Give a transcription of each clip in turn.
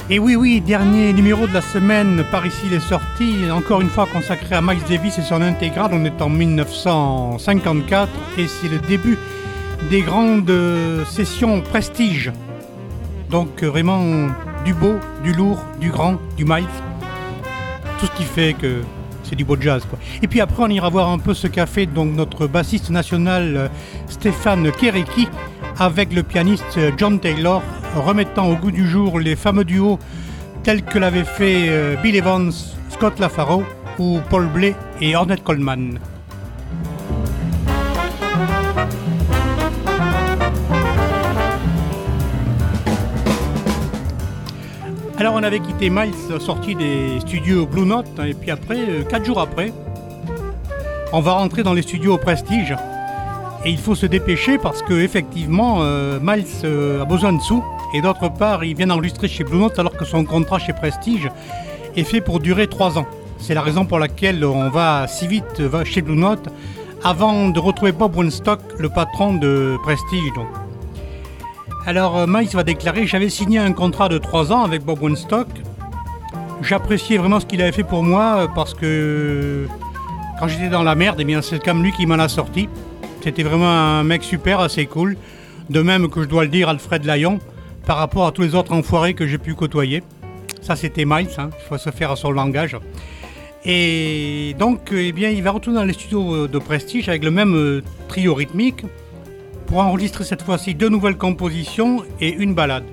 Et oui, oui, dernier numéro de la semaine, par ici il est sorti, encore une fois consacré à Miles Davis et son intégrale. On est en 1954 et c'est le début des grandes sessions Prestige. Donc vraiment du beau, du lourd, du grand, du Miles. Tout ce qui fait que c'est du beau jazz, quoi. Et puis après on ira voir un peu ce qu'a fait donc notre bassiste national Stéphane Kéréki avec le pianiste John Taylor, remettant au goût du jour les fameux duos tels que l'avaient fait Bill Evans, Scott LaFaro ou Paul Bley et Ornette Coleman. Alors on avait quitté Miles, sorti des studios Blue Note, et puis après, 4 jours après, on va rentrer dans les studios Prestige. Et il faut se dépêcher parce que effectivement, Miles a besoin de sous. Et d'autre part, il vient d'enregistrer chez Blue Note alors que son contrat chez Prestige est fait pour durer 3 ans. C'est la raison pour laquelle on va si vite chez Blue Note avant de retrouver Bob Weinstock, le patron de Prestige. Donc. Alors Miles va déclarer « J'avais signé un contrat de 3 ans avec Bob Weinstock. J'appréciais vraiment ce qu'il avait fait pour moi parce que quand j'étais dans la merde, eh bien, c'est comme lui qui m'en a sorti. C'était vraiment un mec super, assez cool. De même que je dois le dire, Alfred Lyon, par rapport à tous les autres enfoirés que j'ai pu côtoyer. Ça, c'était Miles, hein. Il faut se faire à son langage. Et donc, eh bien, il va retourner dans les studios de Prestige avec le même trio rythmique pour enregistrer cette fois-ci 2 nouvelles compositions et une ballade.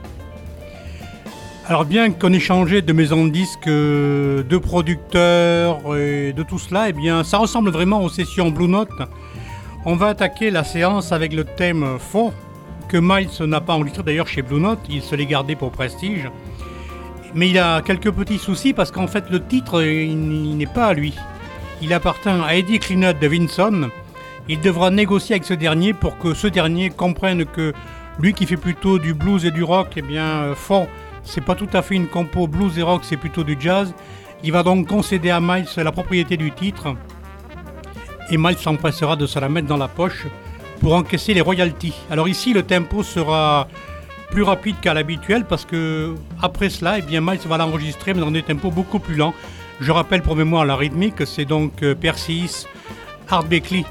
Alors bien qu'on ait changé de maison de disques, de producteurs et de tout cela, eh bien, ça ressemble vraiment aux sessions Blue Note. On va attaquer la séance avec le thème Faux, que Miles n'a pas enregistré d'ailleurs chez Blue Note, il se l'est gardé pour Prestige. Mais il a quelques petits soucis parce qu'en fait le titre il n'est pas à lui. Il appartient à Eddie Kleinert de Vinson. Il devra négocier avec ce dernier pour que ce dernier comprenne que lui qui fait plutôt du blues et du rock, eh bien Faux, c'est pas tout à fait une compo blues et rock, c'est plutôt du jazz. Il va donc concéder à Miles la propriété du titre. Et Miles s'empressera de se la mettre dans la poche pour encaisser les royalties. Alors ici, le tempo sera plus rapide qu'à l'habituel parce que après cela, eh bien, Miles va l'enregistrer mais dans des tempos beaucoup plus lents. Je rappelle pour mémoire la rythmique, c'est donc Persis, Art Blakey,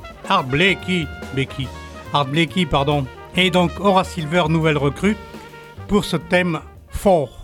et donc Horace Silver, nouvelle recrue, pour ce thème fort.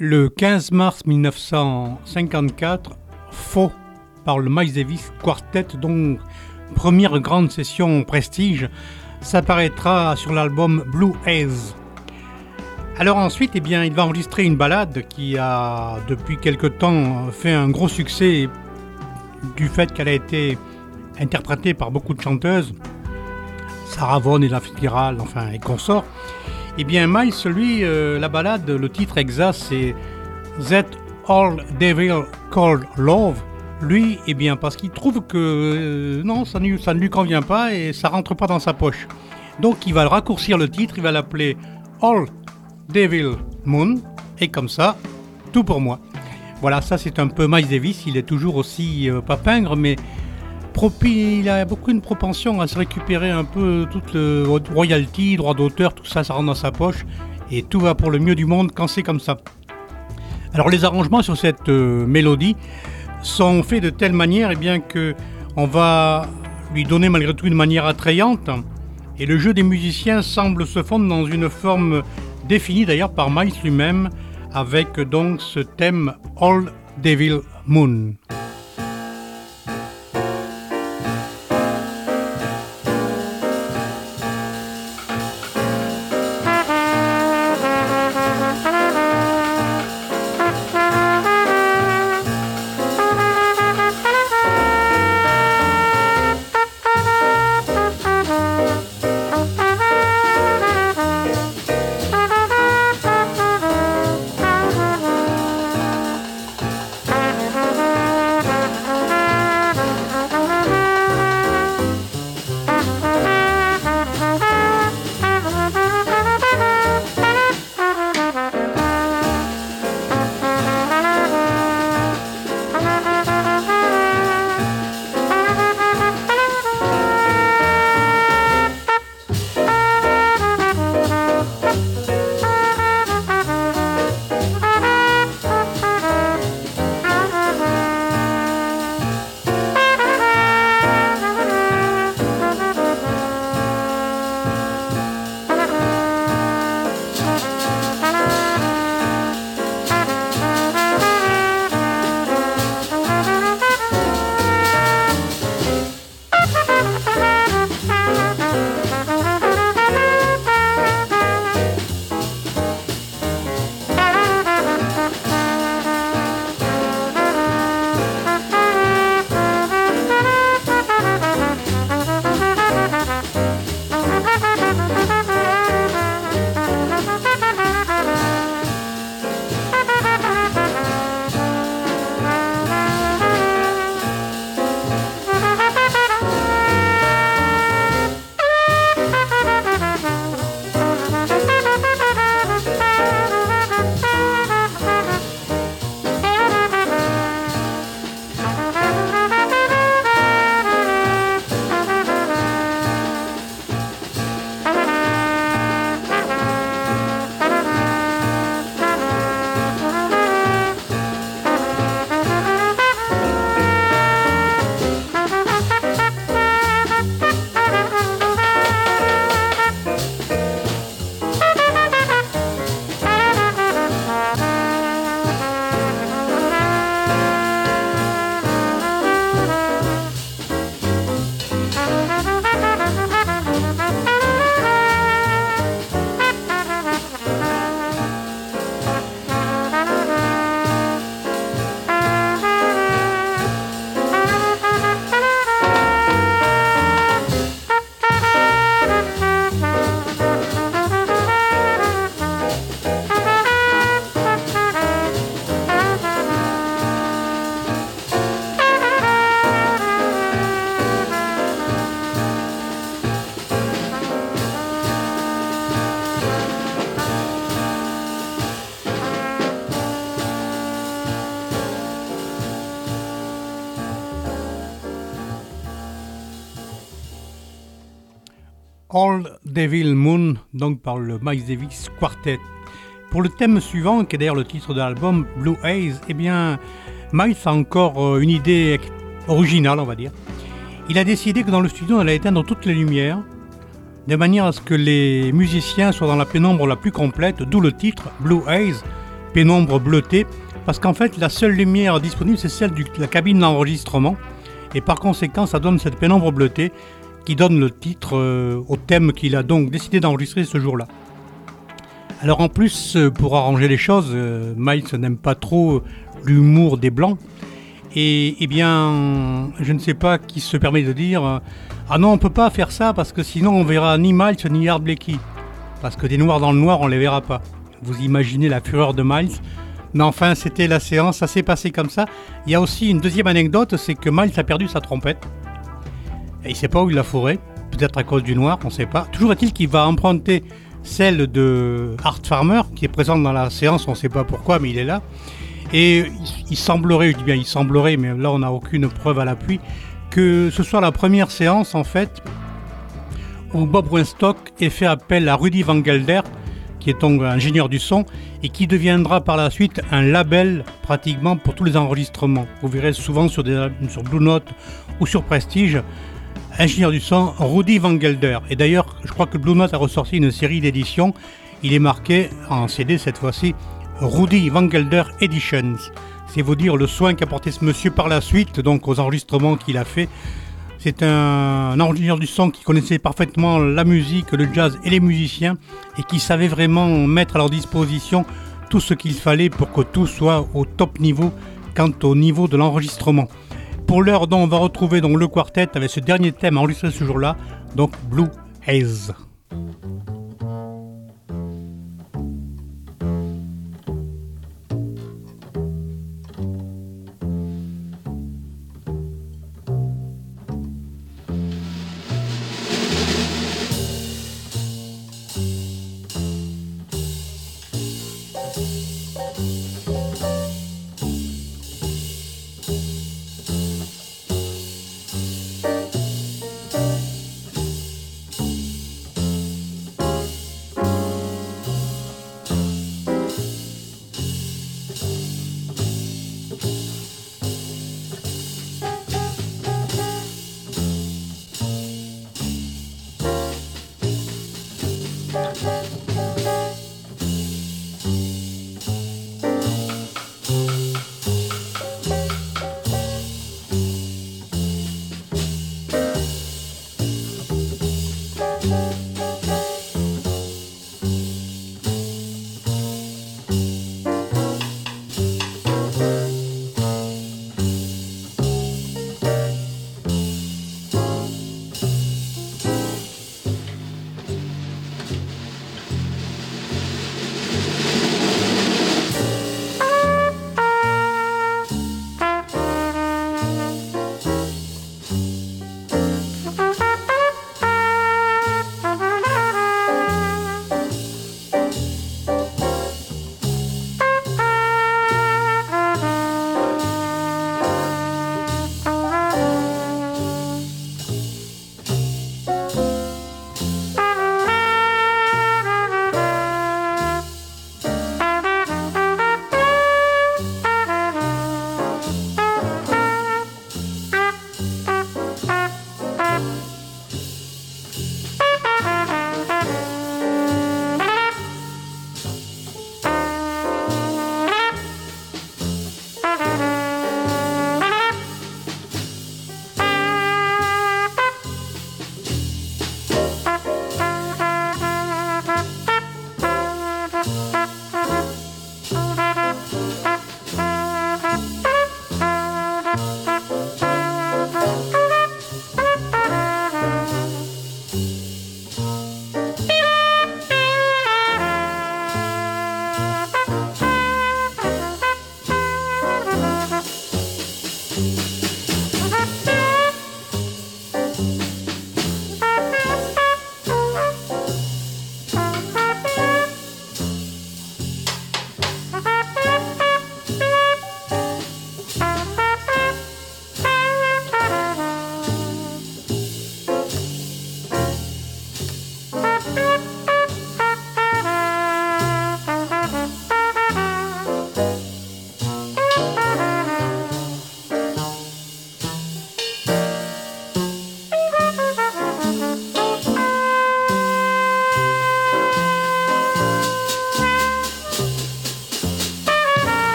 Le 15 mars 1954, Faux par le Miles Davis Quartet, donc première grande session Prestige, s'apparaîtra sur l'album Blue Haze. Alors ensuite, il va enregistrer une ballade qui a depuis quelque temps fait un gros succès du fait qu'elle a été interprétée par beaucoup de chanteuses, Sarah Vaughan et La Fitzgerald, et consorts. Miles, lui, la ballade, le titre exact, c'est That Old Devil Called Love. Lui, parce qu'il trouve que non, ça ne lui convient pas et ça rentre pas dans sa poche. Donc il va raccourcir le titre, il va l'appeler Old Devil Moon, et comme ça, tout pour moi. Voilà, ça c'est un peu Miles Davis, il est toujours aussi pas pingre, mais il a beaucoup une propension à se récupérer un peu toute le royalty, droit d'auteur, tout ça, ça rentre dans sa poche, et tout va pour le mieux du monde quand c'est comme ça. Alors les arrangements sur cette mélodie sont faits de telle manière que on va lui donner malgré tout une manière attrayante, et le jeu des musiciens semble se fondre dans une forme définie d'ailleurs par Miles lui-même, avec donc ce thème Old Devil Moon. Old Devil Moon, donc par le Miles Davis Quartet. Pour le thème suivant, qui est d'ailleurs le titre de l'album, Blue Haze, Miles a encore une idée originale, on va dire. Il a décidé que dans le studio, on allait éteindre toutes les lumières, de manière à ce que les musiciens soient dans la pénombre la plus complète, d'où le titre Blue Haze, pénombre bleutée, parce qu'en fait la seule lumière disponible c'est celle de la cabine d'enregistrement, et par conséquent ça donne cette pénombre bleutée qui donne le titre au thème qu'il a donc décidé d'enregistrer ce jour-là. Alors en plus, pour arranger les choses, Miles n'aime pas trop l'humour des Blancs, et eh bien, je ne sais pas qui se permet de dire ah non, on peut pas faire ça parce que sinon on verra ni Miles ni Art Blakey, parce que des noirs dans le noir on les verra pas. Vous imaginez la fureur de Miles. Mais enfin, c'était la séance, ça s'est passé comme ça. Il y a aussi une deuxième anecdote, c'est que Miles a perdu sa trompette. Et il ne sait pas où il l'a fourrée, peut-être à cause du noir, on ne sait pas. Toujours est-il qu'il va emprunter celle de Art Farmer, qui est présente dans la séance, on ne sait pas pourquoi, mais il est là. Et il semblerait, je dis bien il semblerait, mais là on n'a aucune preuve à l'appui, que ce soit la première séance en fait, où Bob Weinstock ait fait appel à Rudy Van Gelder, qui est donc ingénieur du son, et qui deviendra par la suite un label pratiquement pour tous les enregistrements. Vous verrez souvent sur Blue Note ou sur Prestige, ingénieur du son, Rudy Van Gelder. Et d'ailleurs, je crois que Blue Note a ressorti une série d'éditions, il est marqué en CD cette fois-ci, Rudy Van Gelder Editions. C'est vous dire le soin qu'a porté ce monsieur par la suite, donc aux enregistrements qu'il a fait. C'est un ingénieur du son qui connaissait parfaitement la musique, le jazz et les musiciens, et qui savait vraiment mettre à leur disposition tout ce qu'il fallait pour que tout soit au top niveau quant au niveau de l'enregistrement. Pour l'heure, on va retrouver donc le quartet avec ce dernier thème enregistré ce jour-là, donc Blue Haze.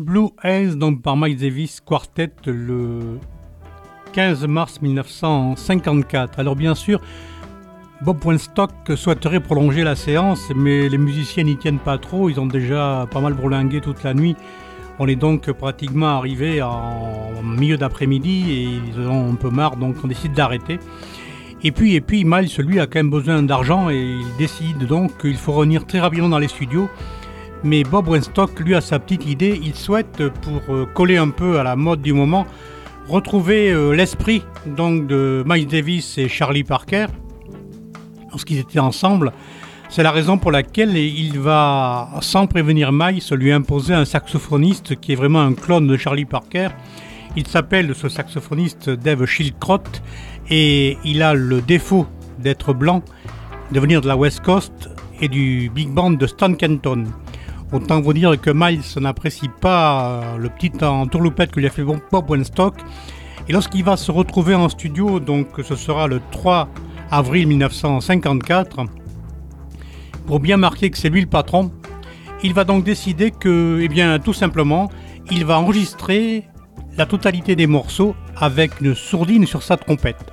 Blue Haze, donc par Miles Davis Quartet, le 15 mars 1954. Alors bien sûr, Bob Weinstock souhaiterait prolonger la séance, mais les musiciens n'y tiennent pas trop, ils ont déjà pas mal bourlingué toute la nuit. On est donc pratiquement arrivé en milieu d'après-midi et ils en ont un peu marre, donc on décide d'arrêter. Et puis Miles, lui, a quand même besoin d'argent et il décide donc qu'il faut revenir très rapidement dans les studios. Mais Bob Weinstock, lui, a sa petite idée. Il souhaite, pour coller un peu à la mode du moment, retrouver l'esprit donc de Miles Davis et Charlie Parker lorsqu'ils étaient ensemble. C'est la raison pour laquelle il va, sans prévenir Miles, lui imposer un saxophoniste qui est vraiment un clone de Charlie Parker. Il s'appelle, ce saxophoniste, Dave Schildkrot, et il a le défaut d'être blanc, de venir de la West Coast et du big band de Stan Kenton. Autant vous dire que Miles n'apprécie pas le petit entourloupette que lui a fait Bob Weinstock. Et lorsqu'il va se retrouver en studio, donc ce sera le 3 avril 1954, pour bien marquer que c'est lui le patron, il va donc décider que, eh bien, tout simplement, il va enregistrer la totalité des morceaux avec une sourdine sur sa trompette.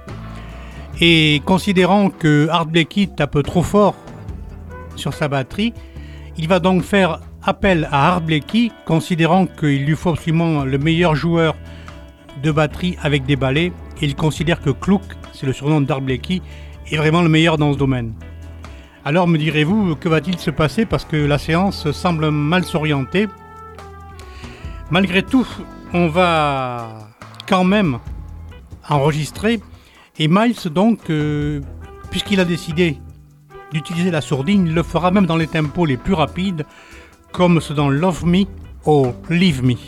Et considérant que Art Blakey tape trop fort sur sa batterie, il va donc faire appel à Art Blakey, considérant qu'il lui faut absolument le meilleur joueur de batterie avec des ballets, et il considère que Klook, c'est le surnom d'Art Blakey, est vraiment le meilleur dans ce domaine. Alors me direz-vous, que va-t-il se passer parce que la séance semble mal s'orienter. Malgré tout, on va quand même enregistrer, et Miles donc, puisqu'il a décidé d'utiliser la sourdine, il le fera même dans les tempos les plus rapides, comme ceux dans Love Me or Leave Me.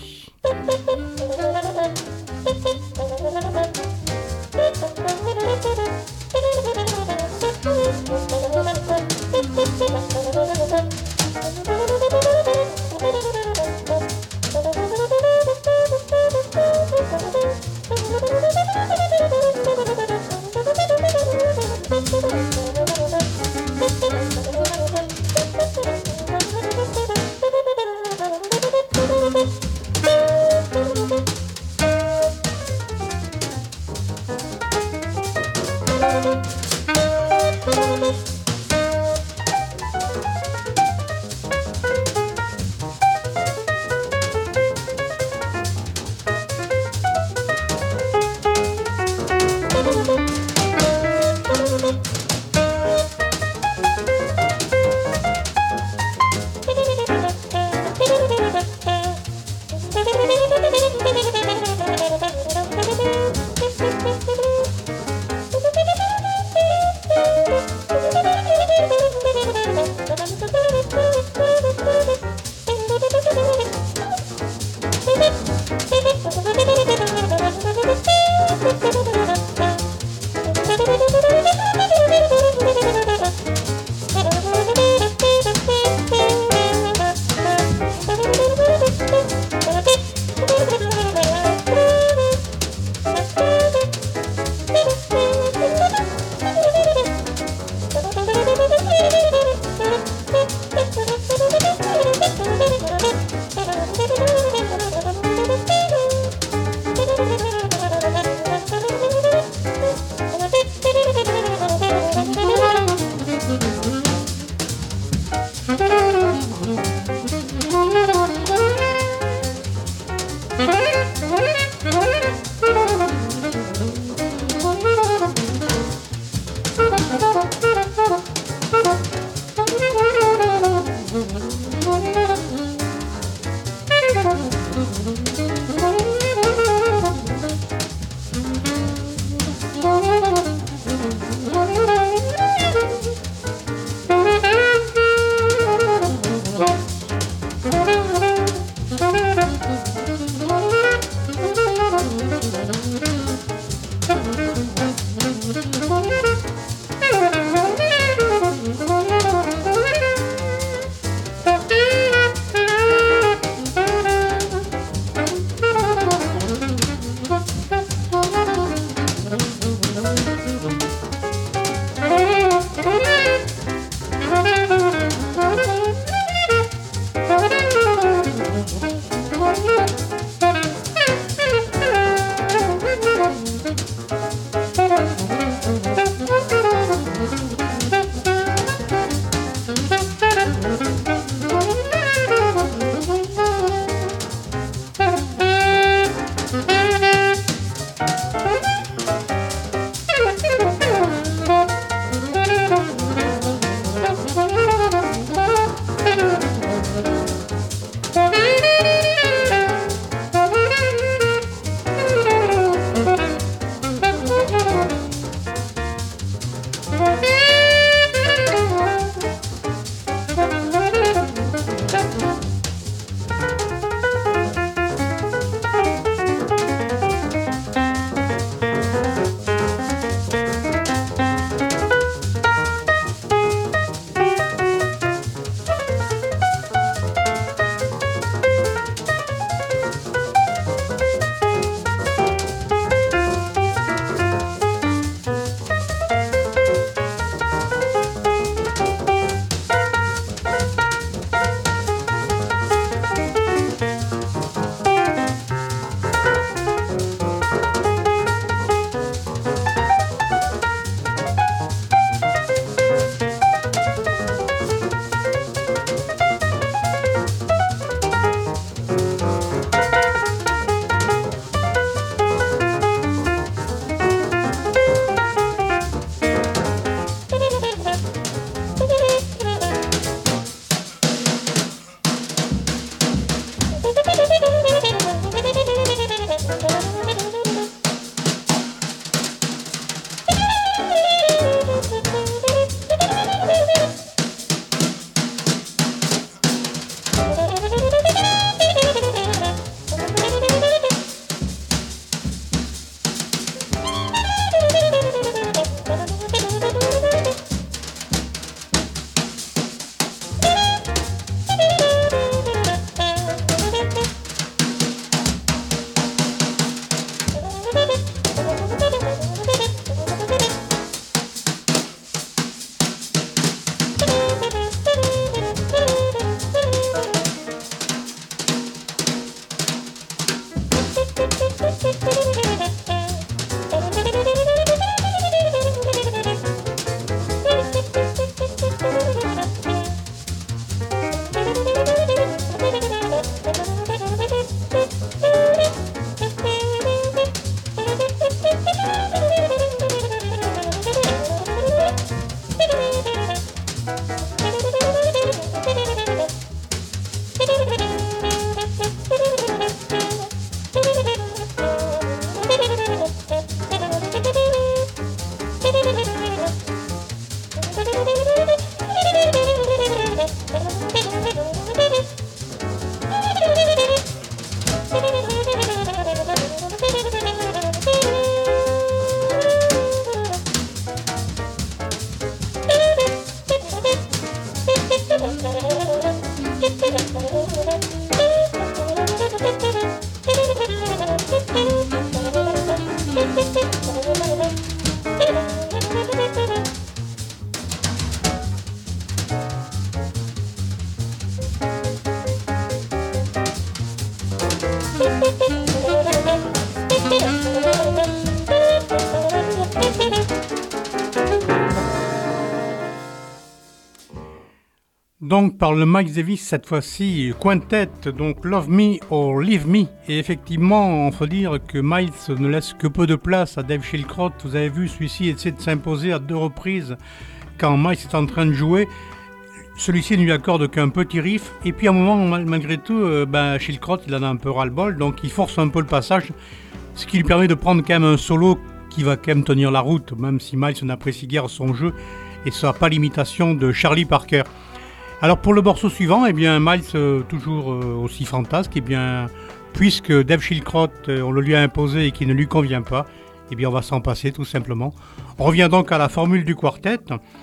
Donc par le Miles Davis cette fois-ci, Quintet, donc Love Me or Leave Me. Et effectivement, on faut dire que Miles ne laisse que peu de place à Dave Schildkraut. Vous avez vu, celui-ci essaie de s'imposer à 2 reprises quand Miles est en train de jouer. Celui-ci ne lui accorde qu'un petit riff. Et puis à un moment, malgré tout, Schildkraut, il en a un peu ras-le-bol. Donc il force un peu le passage, ce qui lui permet de prendre quand même un solo qui va quand même tenir la route, même si Miles n'apprécie guère son jeu et ça n'a pas l'imitation de Charlie Parker. Alors pour le morceau suivant, eh bien Miles, toujours aussi fantasque, eh bien, puisque Dave Schildkraut, on le lui a imposé et qu'il ne lui convient pas, eh bien on va s'en passer tout simplement. On revient donc à la formule du quartet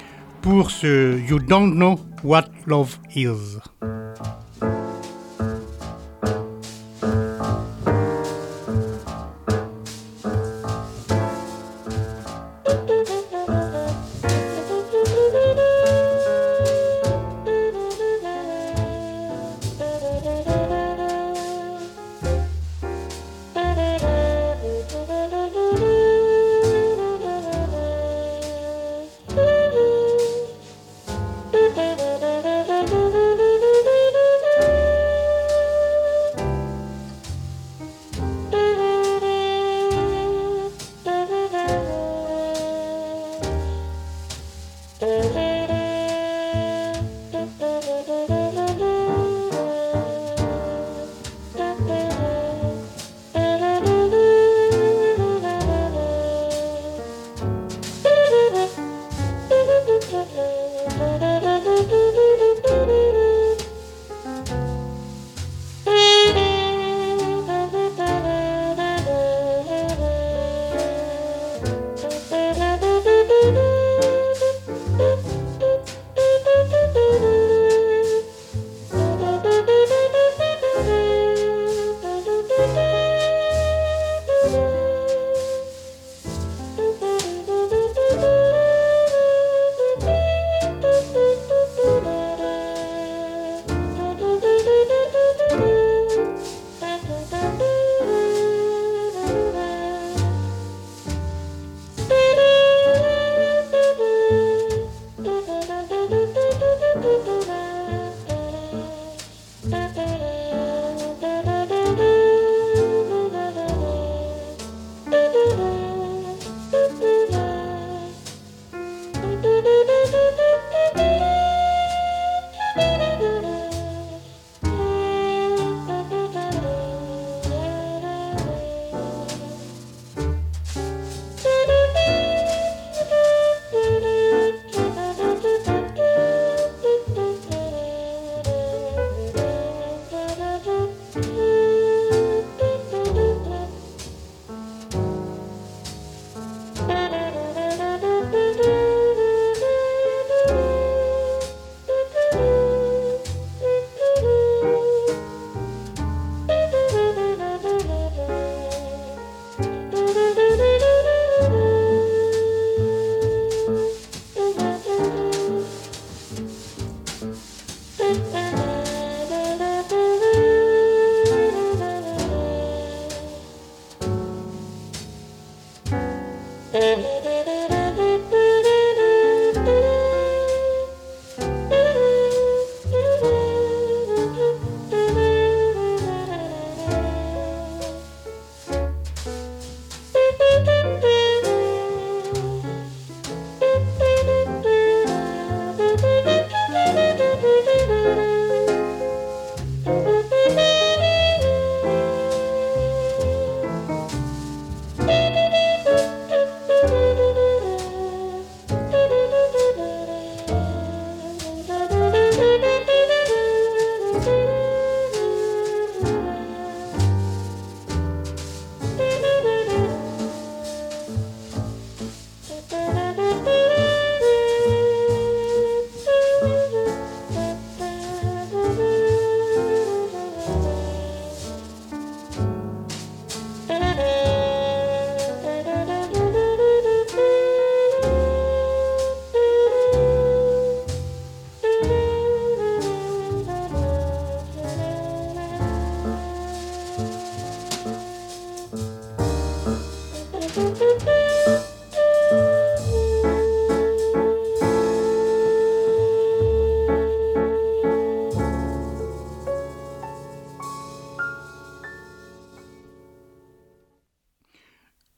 pour ce You Don't Know What Love Is.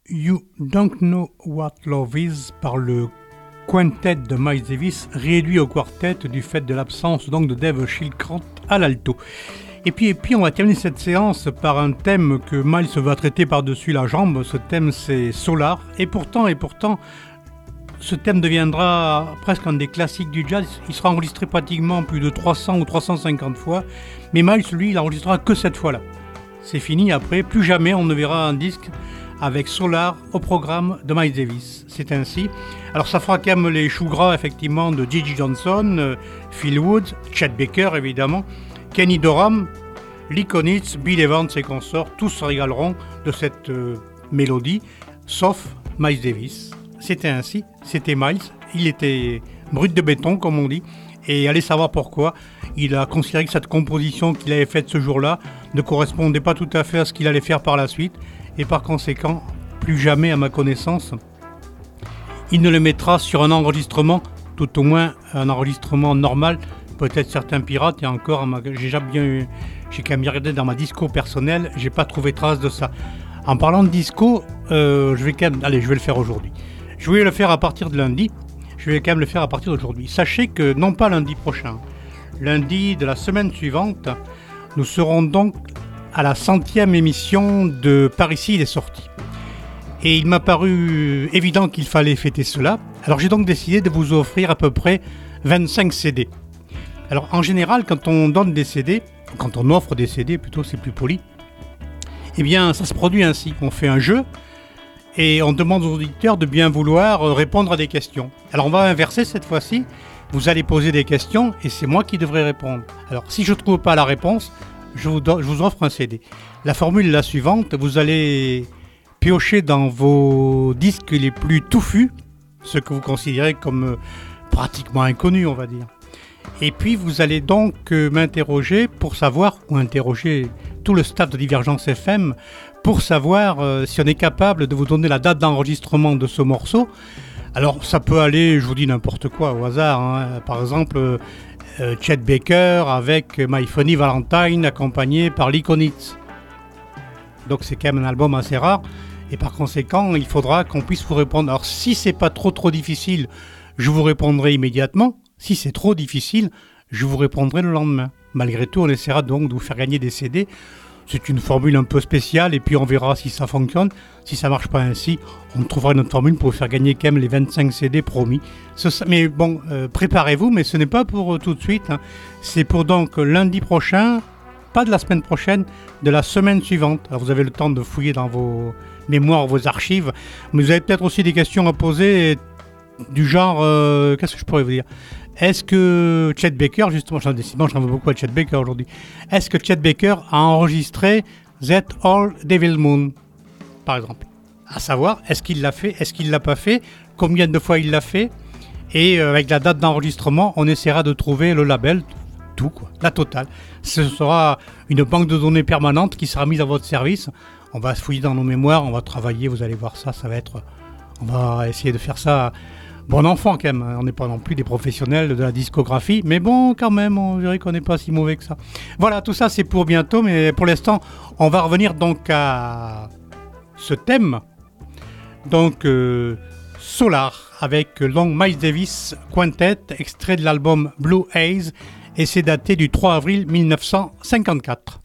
You Don't Know What Love Is par le quintet de Miles Davis, réduit au quartet du fait de l'absence donc de Dave Schildkrant à l'alto. Et puis on va terminer cette séance par un thème que Miles va traiter par-dessus la jambe. Ce thème, c'est Solar. Et pourtant, ce thème deviendra presque un des classiques du jazz. Il sera enregistré pratiquement plus de 300 ou 350 fois. Mais Miles, lui, il enregistrera que cette fois-là. C'est fini après. Plus jamais on ne verra un disque avec Solar au programme de Miles Davis. C'est ainsi. Alors ça fera quand même les choux gras, effectivement, de Gigi Johnson, Phil Woods, Chet Baker, évidemment, Kenny Dorham, Lee Konitz, Bill Evans et consorts. Tous se régaleront de cette mélodie, sauf Miles Davis. C'était ainsi. C'était Miles. Il était brut de béton, comme on dit. Et allez savoir pourquoi. Il a considéré que cette composition qu'il avait faite ce jour-là ne correspondait pas tout à fait à ce qu'il allait faire par la suite. Et par conséquent, plus jamais à ma connaissance, il ne le mettra sur un enregistrement, tout au moins un enregistrement normal, peut-être certains pirates, et encore, j'ai quand même regardé dans ma disco personnelle, j'ai pas trouvé trace de ça. En parlant de disco, je vais le faire aujourd'hui. Je voulais le faire à partir de lundi, je vais quand même le faire à partir d'aujourd'hui. Sachez que, non pas lundi prochain, lundi de la semaine suivante, nous serons donc à la 100e émission de Par ici il est sorti. Et il m'a paru évident qu'il fallait fêter cela. Alors j'ai donc décidé de vous offrir à peu près 25 CD. Alors en général, quand on donne des CD, quand on offre des CD plutôt, c'est plus poli, eh bien ça se produit ainsi. On fait un jeu et on demande aux auditeurs de bien vouloir répondre à des questions. Alors on va inverser cette fois-ci. Vous allez poser des questions et c'est moi qui devrais répondre. Alors si je ne trouve pas la réponse, je vous offre un CD. La formule est la suivante, vous allez piocher dans vos disques les plus touffus, ceux que vous considérez comme pratiquement inconnus, on va dire. Et puis vous allez donc m'interroger pour savoir, ou interroger tout le staff de Divergence FM, pour savoir si on est capable de vous donner la date d'enregistrement de ce morceau. Alors ça peut aller, je vous dis n'importe quoi au hasard, hein. Par exemple... Chet Baker avec My Funny Valentine accompagné par Lee Konitz. Donc c'est quand même un album assez rare et par conséquent il faudra qu'on puisse vous répondre. Alors si c'est pas trop difficile, je vous répondrai immédiatement. Si c'est trop difficile, je vous répondrai le lendemain. Malgré tout, on essaiera donc de vous faire gagner des CD. C'est une formule un peu spéciale et puis on verra si ça fonctionne. Si ça marche pas ainsi, on trouvera une autre formule pour vous faire gagner quand même les 25 CD promis. Mais bon, préparez-vous, mais ce n'est pas pour tout de suite. Hein. C'est pour donc lundi prochain, pas de la semaine prochaine, de la semaine suivante. Alors vous avez le temps de fouiller dans vos mémoires, vos archives. Mais vous avez peut-être aussi des questions à poser du genre, qu'est-ce que je pourrais vous dire ? Est-ce que Chet Baker, justement, j'en veux beaucoup à Chet Baker aujourd'hui, est-ce que Chet Baker a enregistré That Old Devil Moon, par exemple? À savoir, est-ce qu'il l'a fait, est-ce qu'il ne l'a pas fait, combien de fois il l'a fait, et avec la date d'enregistrement, on essaiera de trouver le label, tout quoi, la totale. Ce sera une banque de données permanente qui sera mise à votre service. On va fouiller dans nos mémoires, on va travailler, vous allez voir ça, on va essayer de faire ça... Bon enfant quand même, on n'est pas non plus des professionnels de la discographie, mais bon quand même, on dirait qu'on n'est pas si mauvais que ça. Voilà, tout ça c'est pour bientôt, mais pour l'instant, on va revenir donc à ce thème. Donc Solar, avec Long Miles Davis Quintet, extrait de l'album Blue Haze, et c'est daté du 3 avril 1954.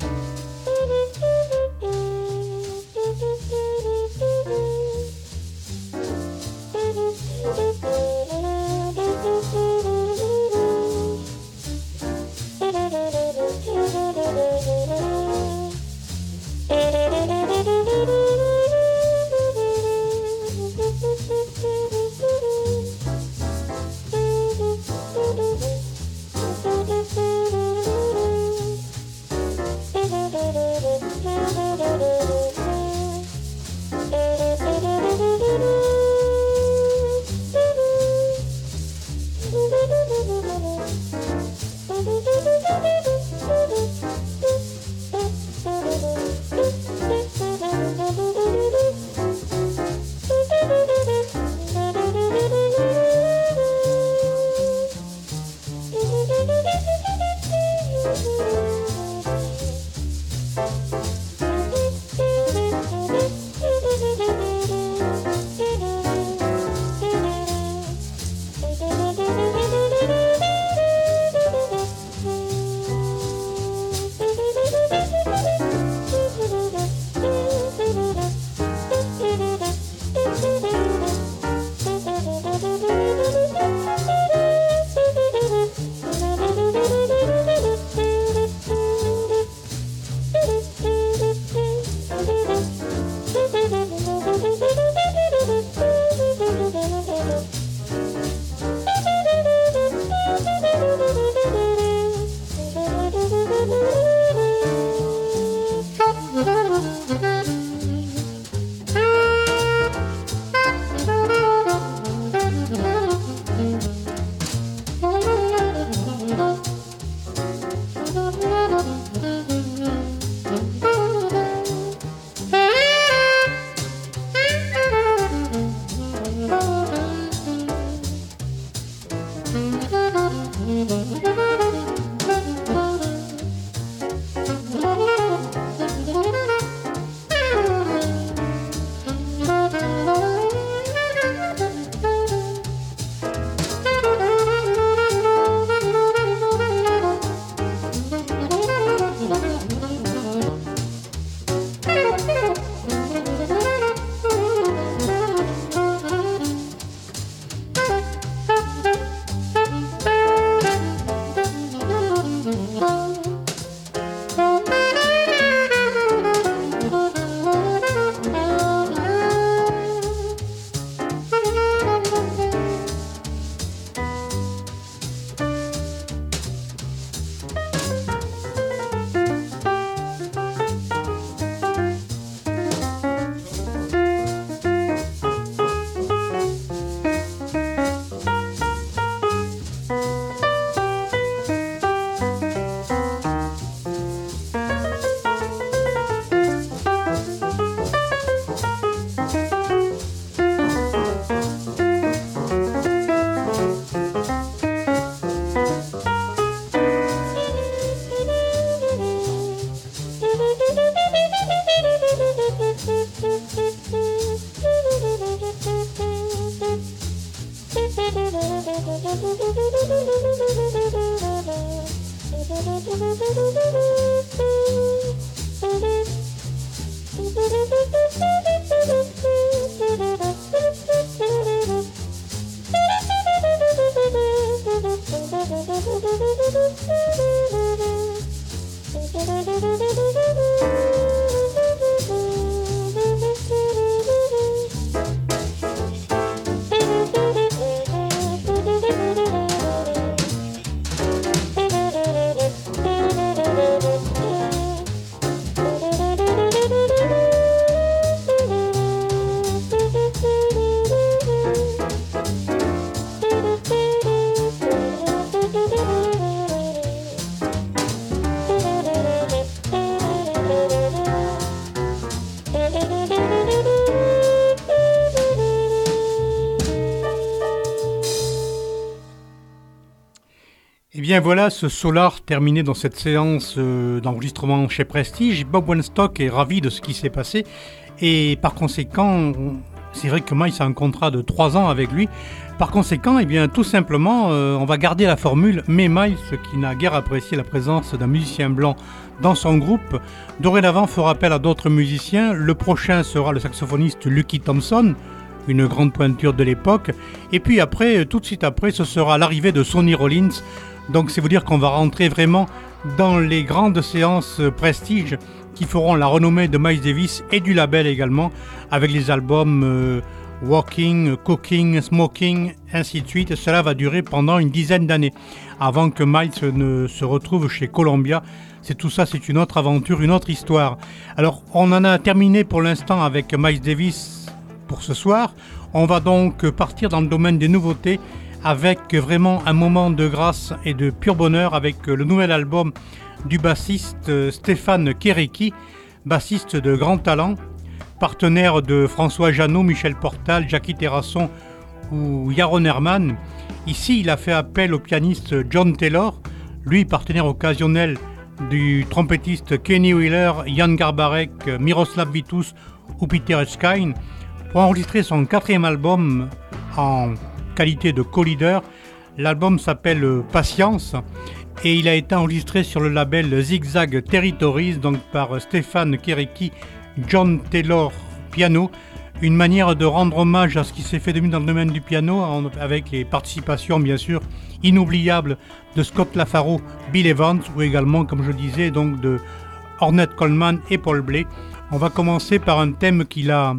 bien voilà, ce Solar terminé dans cette séance d'enregistrement chez Prestige. Bob Weinstock est ravi de ce qui s'est passé et par conséquent, c'est vrai que Miles a un contrat de 3 ans avec lui. Par conséquent, eh bien, tout simplement, on va garder la formule, mais Miles, qui n'a guère apprécié la présence d'un musicien blanc dans son groupe, dorénavant fera appel à d'autres musiciens. Le prochain sera le saxophoniste Lucky Thompson, une grande pointure de l'époque. Et puis après, tout de suite après, ce sera l'arrivée de Sonny Rollins. Donc c'est vous dire qu'on va rentrer vraiment dans les grandes séances Prestige qui feront la renommée de Miles Davis et du label également, avec les albums Walking, Cooking, Smoking, ainsi de suite. Cela va durer pendant une dizaine d'années avant que Miles ne se retrouve chez Columbia. Tout ça, c'est une autre aventure, une autre histoire. Alors, on en a terminé pour l'instant avec Miles Davis pour ce soir. On va donc partir dans le domaine des nouveautés avec vraiment un moment de grâce et de pur bonheur avec le nouvel album du bassiste Stéphane Kéréki, bassiste de grand talent, partenaire de François Jeannot, Michel Portal, Jackie Terrasson ou Yaron Herman. Ici, il a fait appel au pianiste John Taylor, lui partenaire occasionnel du trompettiste Kenny Wheeler, Jan Garbarek, Miroslav Vitous ou Peter Erskine, pour enregistrer son 4e album en qualité de co-leader. L'album s'appelle Patience et il a été enregistré sur le label Zigzag Territories, donc par Stéphane Kéréki, John Taylor piano, une manière de rendre hommage à ce qui s'est fait dans le domaine du piano, avec les participations bien sûr inoubliables de Scott LaFaro, Bill Evans, ou également, comme je disais, donc de Ornette Coleman et Paul Bley. On va commencer par un thème qu'il a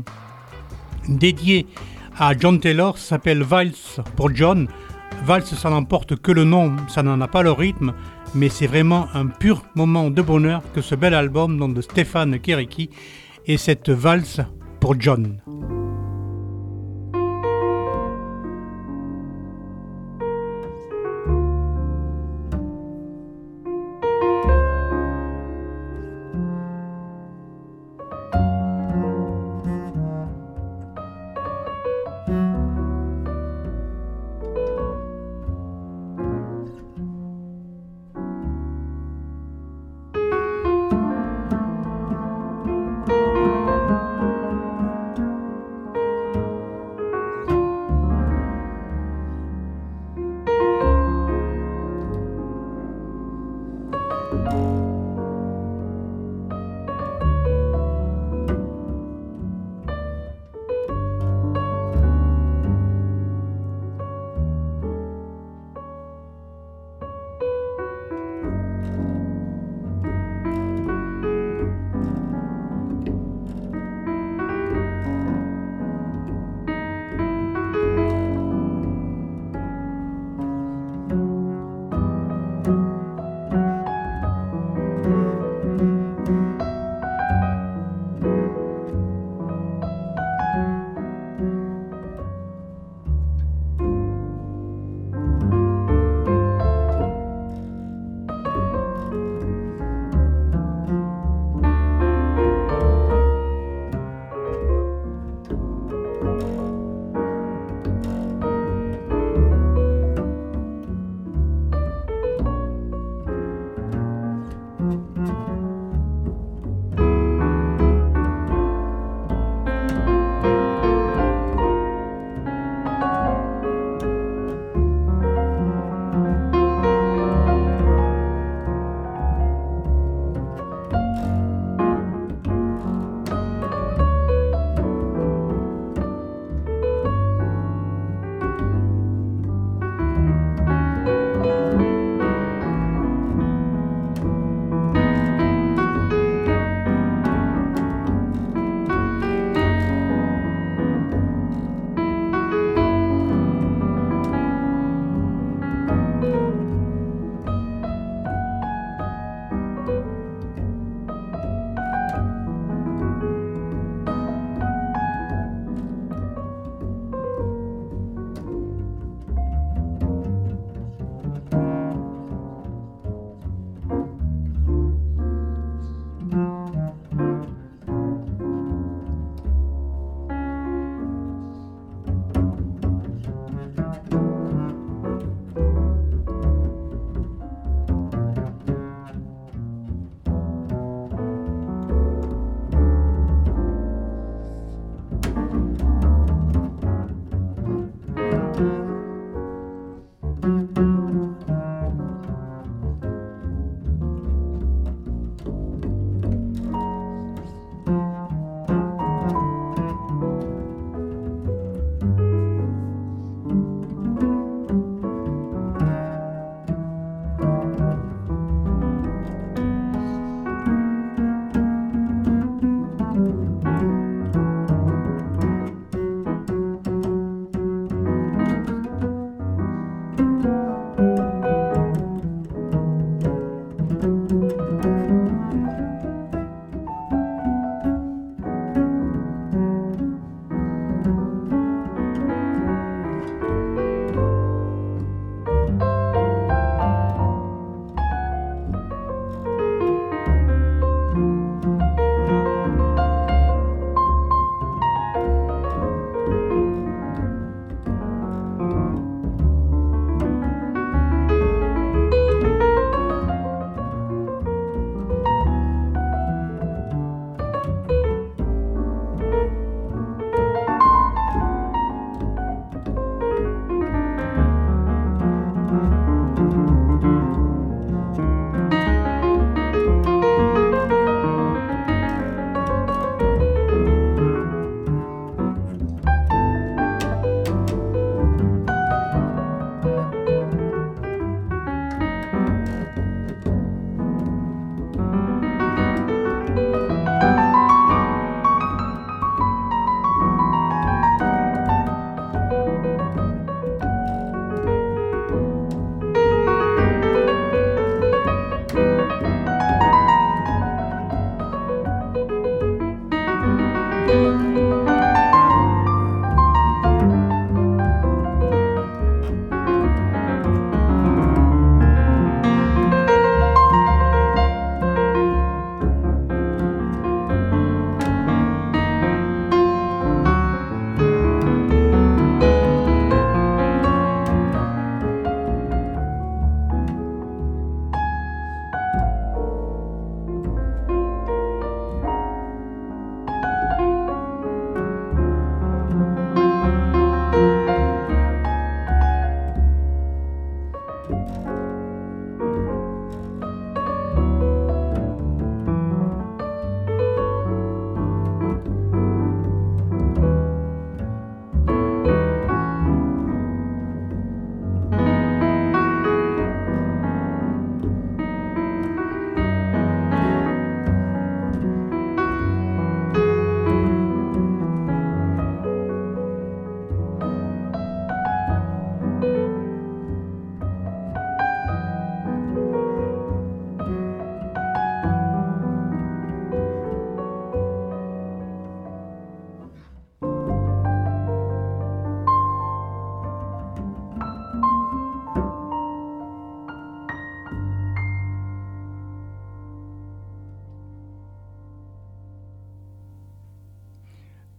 dédié à John Taylor, ça s'appelle Valse pour John. Valse, ça n'emporte que le nom, ça n'en a pas le rythme, mais c'est vraiment un pur moment de bonheur que ce bel album donc de Stéphane Kéréki et cette valse pour John.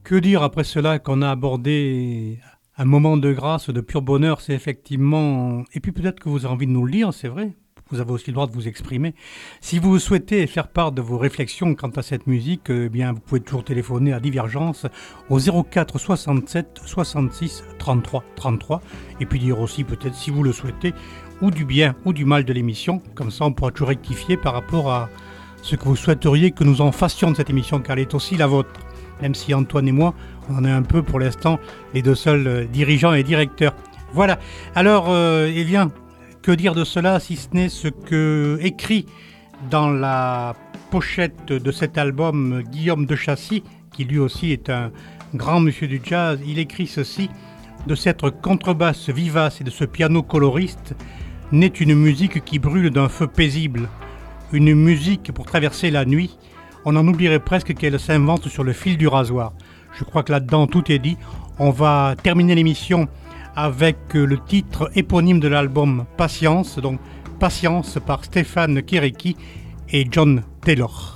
Que dire après cela qu'on a abordé un moment de grâce, de pur bonheur, c'est effectivement... Et puis peut-être que vous avez envie de nous le dire, c'est vrai. Vous avez aussi le droit de vous exprimer. Si vous souhaitez faire part de vos réflexions quant à cette musique, eh bien, vous pouvez toujours téléphoner à Divergence au 04 67 66 33 33 et puis dire aussi peut-être si vous le souhaitez ou du bien ou du mal de l'émission. Comme ça, on pourra toujours rectifier par rapport à ce que vous souhaiteriez que nous en fassions de cette émission, car elle est aussi la vôtre. Même si Antoine et moi, on en est un peu pour l'instant les deux seuls dirigeants et directeurs. Voilà. Alors, eh bien, que dire de cela si ce n'est ce que écrit dans la pochette de cet album Guillaume de Chassis, qui lui aussi est un grand monsieur du jazz. Il écrit ceci: de cette contrebasse vivace et de ce piano coloriste naît une musique qui brûle d'un feu paisible, une musique pour traverser la nuit. On en oublierait presque qu'elle s'invente sur le fil du rasoir. Je crois que là-dedans tout est dit. On va terminer l'émission avec le titre éponyme de l'album Patience, donc Patience par Stéphane Kéréki et John Taylor.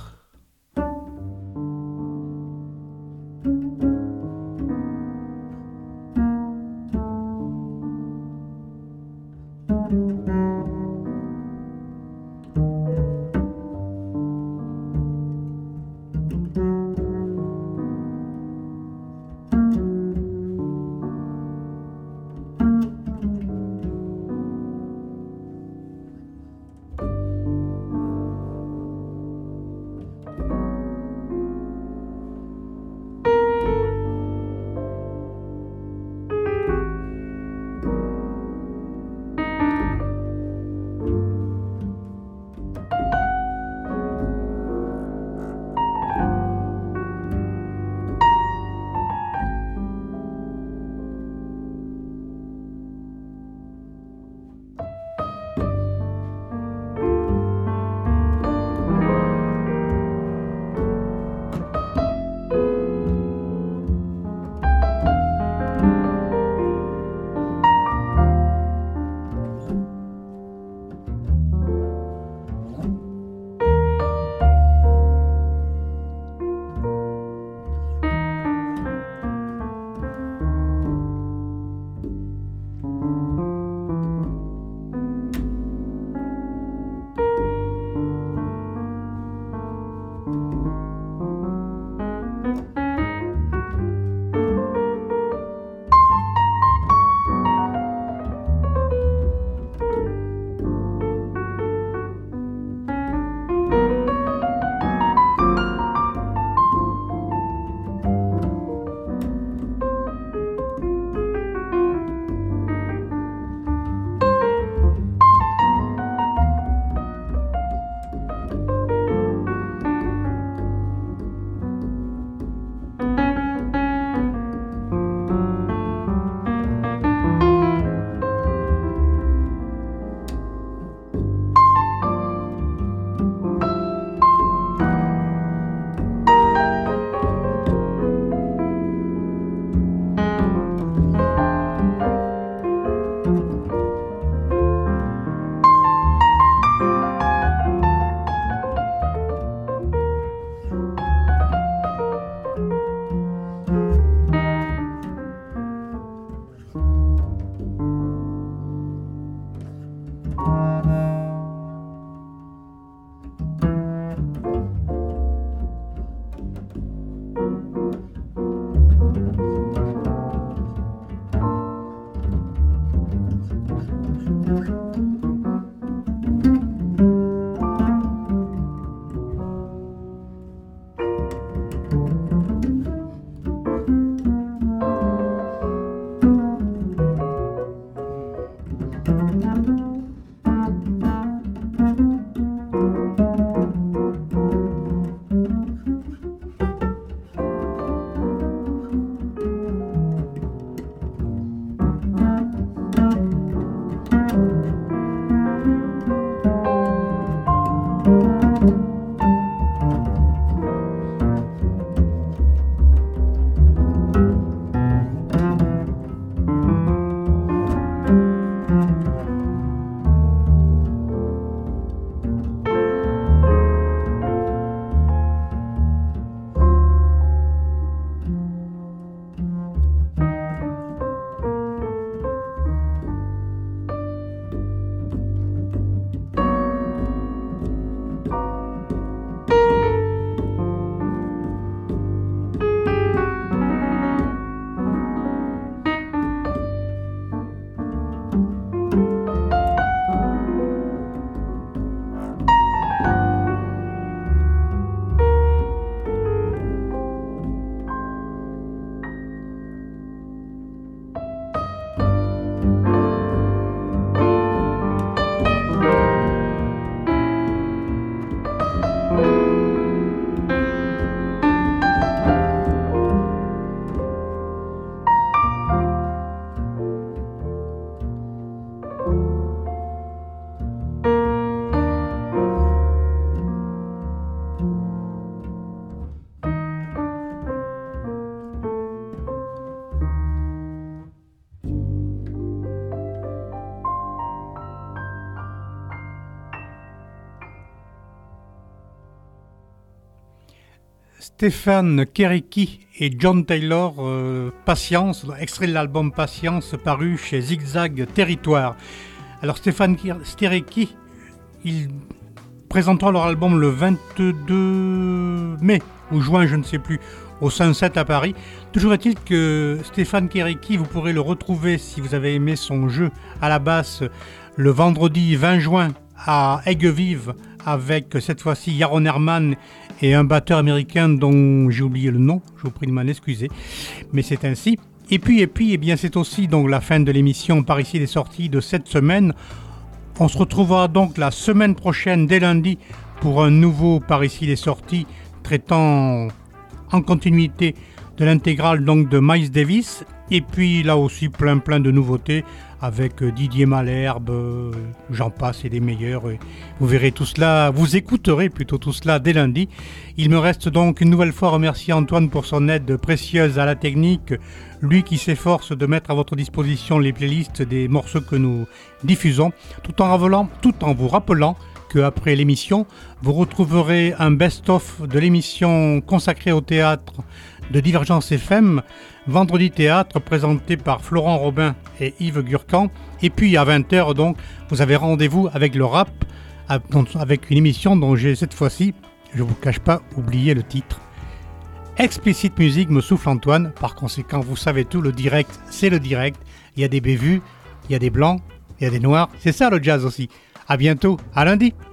Stéphane Kéréki et John Taylor, Patience, extrait de l'album Patience paru chez Zigzag Territoire. Alors Stéphane Kéréki, ils présenteront leur album le 22 mai ou juin, je ne sais plus, au Sunset à Paris. Toujours est-il que Stéphane Kéréki, vous pourrez le retrouver si vous avez aimé son jeu à la basse le vendredi 20 juin à Aigues-Vives avec cette fois-ci Yaron Herman et un batteur américain dont j'ai oublié le nom, je vous prie de m'en excuser, mais c'est ainsi. Et puis, eh bien, c'est aussi donc la fin de l'émission Par ici les sorties de cette semaine. On se retrouvera donc la semaine prochaine, dès lundi, pour un nouveau Par ici les sorties traitant en continuité de l'intégrale donc de Miles Davis. Et puis là aussi plein de nouveautés avec Didier Malherbe, j'en passe et des meilleurs. Et vous verrez tout cela, vous écouterez plutôt tout cela dès lundi. Il me reste donc une nouvelle fois à remercier Antoine pour son aide précieuse à la technique, lui qui s'efforce de mettre à votre disposition les playlists des morceaux que nous diffusons, tout en vous rappelant qu'après l'émission, vous retrouverez un best-of de l'émission consacrée au théâtre de Divergence FM, Vendredi Théâtre, présenté par Florent Robin et Yves Gurcan. Et puis à 20h, donc, vous avez rendez-vous avec le rap, avec une émission dont j'ai cette fois-ci, je ne vous cache pas, oublié le titre. Explicit Music me souffle Antoine, par conséquent, vous savez tout, le direct, c'est le direct. Il y a des bévus, il y a des blancs, il y a des noirs, c'est ça le jazz aussi. À bientôt, à lundi.